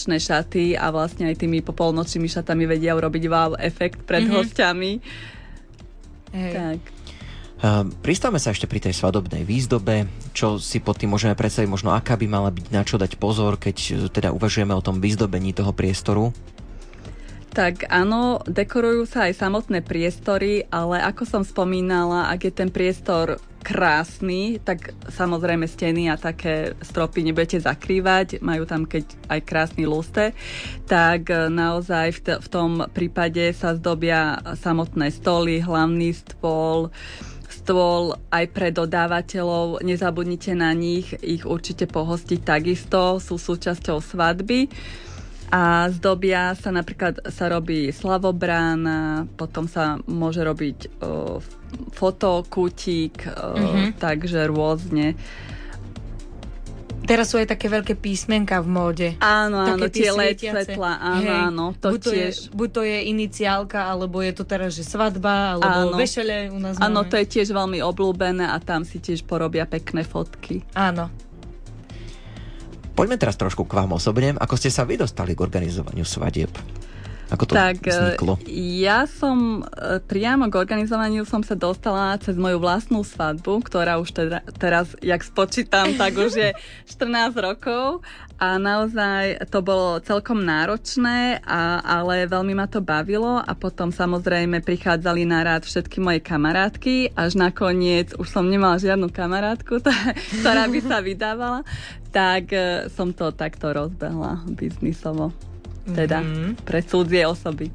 polnočné šaty a vlastne aj tými popolnočnými šatami vedia urobiť wow efekt pred hostiami. Tak. Pristavme sa ešte pri tej svadobnej výzdobe, čo si pod tým môžeme predstaviť, možno aká by mala byť, na čo dať pozor, keď teda uvažujeme o tom vyzdobení toho priestoru? Tak áno, dekorujú sa aj samotné priestory, ale ako som spomínala, ak je ten priestor krásny, tak samozrejme steny a také stropy nebudete zakrývať, majú tam keď aj krásny lustre, tak naozaj v tom prípade sa zdobia samotné stoly, hlavný stôl aj pre dodávateľov, nezabudnite na nich, ich určite pohostiť takisto, sú súčasťou svadby. A zdobia sa napríklad, sa robí slavobrána, potom sa môže robiť fotokútik, takže rôzne. Teraz sú aj také veľké písmenka v móde. Áno, tie LED svetlá, áno, to tiež. Buď to je iniciálka, alebo je to teraz, že svadba, alebo vešele u nás máme. Áno, to je tiež veľmi obľúbené a tam si tiež porobia pekné fotky. Áno. Poďme teraz trošku k vám osobne. Ako ste sa vy dostali k organizovaniu svadieb? Ako to vzniklo? Ja som priamo k organizovaniu som sa dostala cez moju vlastnú svadbu, ktorá už teraz, jak spočítam, tak už je 14 rokov a naozaj to bolo celkom náročné, ale veľmi ma to bavilo a potom samozrejme prichádzali na rád všetky moje kamarátky, až nakoniec už som nemala žiadnu kamarátku, ktorá by sa vydávala, tak som to takto rozbehla biznisovo. Teda pre cudzie osoby.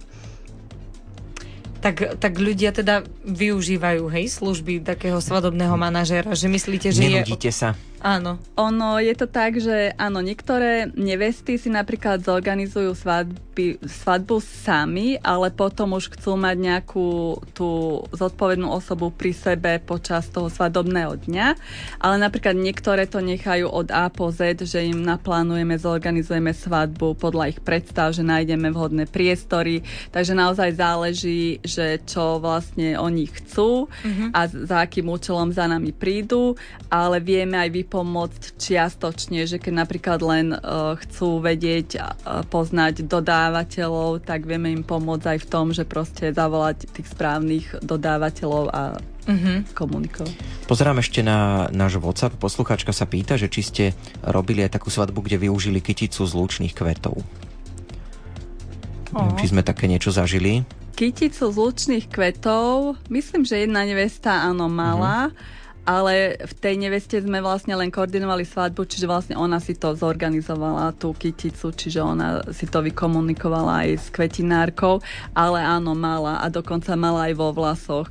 Tak ľudia teda využívajú, služby takého svadobného manažéra, že myslíte, že nenudíte sa. Áno. Ono je to tak, že áno, niektoré nevesty si napríklad zorganizujú svadbu sami, ale potom už chcú mať nejakú tú zodpovednú osobu pri sebe počas toho svadobného dňa. Ale napríklad niektoré to nechajú od A po Z, že im naplánujeme, zorganizujeme svadbu podľa ich predstav, že nájdeme vhodné priestory. Takže naozaj záleží, že čo vlastne oni chcú a za akým účelom za nami prídu, ale vieme aj pomôcť čiastočne, že keď napríklad len chcú vedieť a poznať dodávateľov, tak vieme im pomôcť aj v tom, že proste zavolať tých správnych dodávateľov a komunikovať. Pozerám ešte na náš WhatsApp. Poslucháčka sa pýta, že či ste robili aj takú svadbu, kde využili kyticu z lúčnych kvetov. Či sme také niečo zažili? Kyticu z lúčnych kvetov, myslím, že jedna nevesta áno mala, ale v tej neveste sme vlastne len koordinovali svadbu, čiže vlastne ona si to zorganizovala, tú kyticu, čiže ona si to vykomunikovala aj s kvetinárkou, ale áno, mala a dokonca mala aj vo vlasoch.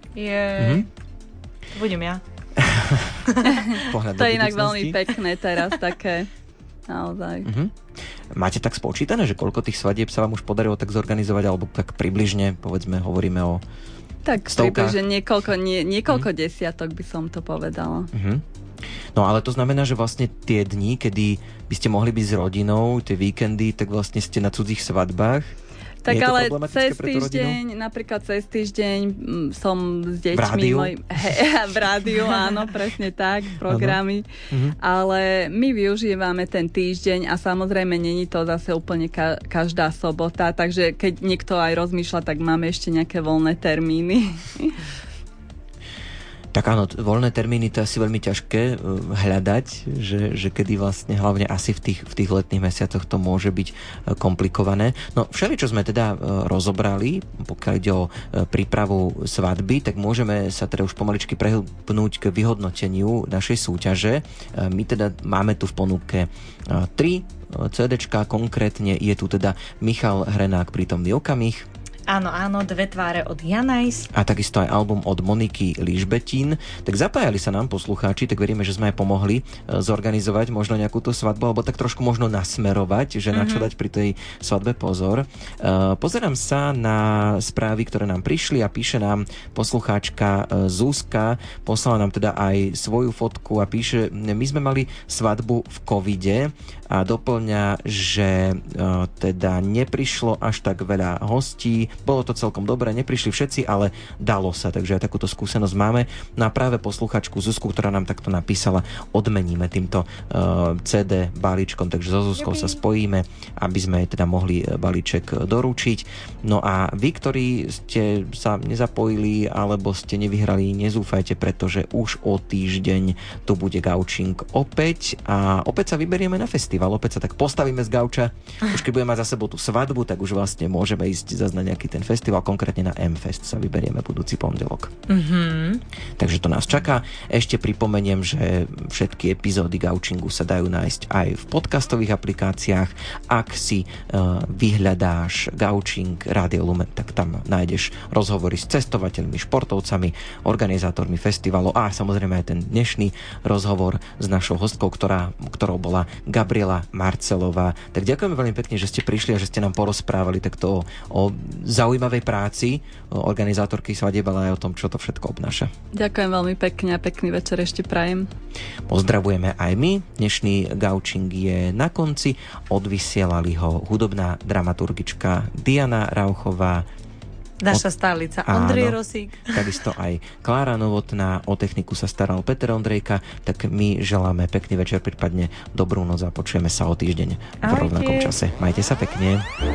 Budem ja. To je inak veľmi pekné teraz také. Naozaj. Máte tak spočítané, že koľko tých svadieb sa vám už podarilo tak zorganizovať, alebo tak približne, povedzme, hovoríme o tak približne niekoľko desiatok by som to povedala. No ale to znamená, že vlastne tie dni, kedy by ste mohli byť s rodinou, tie víkendy, tak vlastne ste na cudzích svadbách. Tak ale cez týždeň, napríklad cez týždeň som s deťmi v rádiu, áno, presne tak, programy, ale my využívame ten týždeň a samozrejme není to zase úplne každá sobota, takže keď niekto aj rozmýšľa, tak máme ešte nejaké voľné termíny. Tak áno, voľné termíny to je asi veľmi ťažké hľadať, že kedy vlastne hlavne asi v tých letných mesiacoch to môže byť komplikované. No všeličo sme teda rozobrali, pokiaľ ide o prípravu svadby, tak môžeme sa teda už pomaličky prehĺbnúť k vyhodnoteniu našej súťaže. My teda máme tu v ponuke 3 CDčka, konkrétne je tu teda Michal Hrenák, Prítomný okamih. Áno, 2 tváre od Janajs. A takisto aj album od Moniky Ližbetín. Tak zapájali sa nám poslucháči, tak veríme, že sme aj pomohli zorganizovať možno nejakú tú svadbu, alebo tak trošku možno nasmerovať, že na čo dať pri tej svadbe pozor. Pozerám sa na správy, ktoré nám prišli a píše nám poslucháčka Zuzka, poslala nám teda aj svoju fotku a píše, my sme mali svadbu v covide a doplňa, že teda neprišlo až tak veľa hostí, bolo to celkom dobré, neprišli všetci, ale dalo sa, takže aj takúto skúsenosť máme. No a práve posluchačku Zuzku, ktorá nám takto napísala, odmeníme týmto CD balíčkom, takže so Zuzkou sa spojíme, aby sme jej teda mohli balíček doručiť. No a vy, ktorí ste sa nezapojili alebo ste nevyhrali, nezúfajte, pretože už o týždeň tu bude gaučing opäť a opäť sa vyberieme na festival, opäť sa tak postavíme z gauča. Už keď budeme mať za sebou tú svadbu, tak už vlastne môžeme ísť zase na nejaký ten festival, konkrétne na M-Fest sa vyberieme budúci pondelok. Takže to nás čaká. Ešte pripomeniem, že všetky epizódy gaučingu sa dajú nájsť aj v podcastových aplikáciách. Ak si vyhľadáš gaučing Rádio Lumen, tak tam nájdeš rozhovory s cestovateľmi, športovcami, organizátormi festivalu a samozrejme aj ten dnešný rozhovor s našou hostkou, ktorou bola Gabriela Marcelová. Tak ďakujeme veľmi pekne, že ste prišli a že ste nám porozprávali takto o zaujímavej práci organizátorky svadieb, ale aj o tom, čo to všetko obnáša. Ďakujem veľmi pekne a pekný večer ešte prajem. Pozdravujeme aj my. Dnešný gaučing je na konci. Odvysielali ho hudobná dramaturgička Diana Rauchová, naša stálica Ondrej Rosík. Takisto aj Klára Novotná, o techniku sa staral Peter Ondrejka, tak my želáme pekný večer, prípadne dobrú noc a počujeme sa o týždeň v rovnakom čase. Majte sa pekne.